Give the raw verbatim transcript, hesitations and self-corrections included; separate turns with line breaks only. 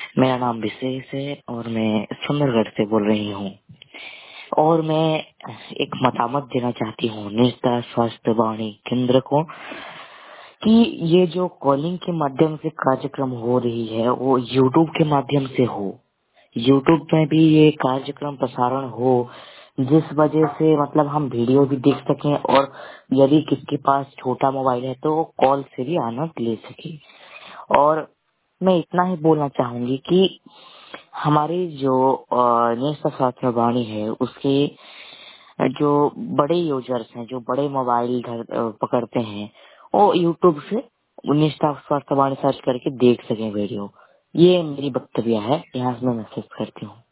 मेरा नाम विशेष है और मैं सुंदरगढ़ से बोल रही हूँ। और मैं एक मतामत देना चाहती हूँ नेता स्वास्थ्य वाणी केंद्र को कि ये जो कॉलिंग के माध्यम से कार्यक्रम हो रही है वो यूट्यूब के माध्यम से हो। यूट्यूब में भी ये कार्यक्रम प्रसारण हो जिस वजह से मतलब हम वीडियो भी देख सकें और यदि किसके पास छोटा मोबाइल है तो वो कॉल से भी आनंद ले सके। और मैं इतना ही बोलना चाहूंगी कि हमारी जो नेशनल स्वास्थ्य वाणी है उसके जो बड़े यूजर्स हैं जो बड़े मोबाइल धर पकड़ते हैं वो यूट्यूब से नेशनल स्वास्थ्य वाणी सर्च करके देख सकें वीडियो। ये मेरी वक्तव्य है, यहाँ से मैं मैसेज करती हूँ।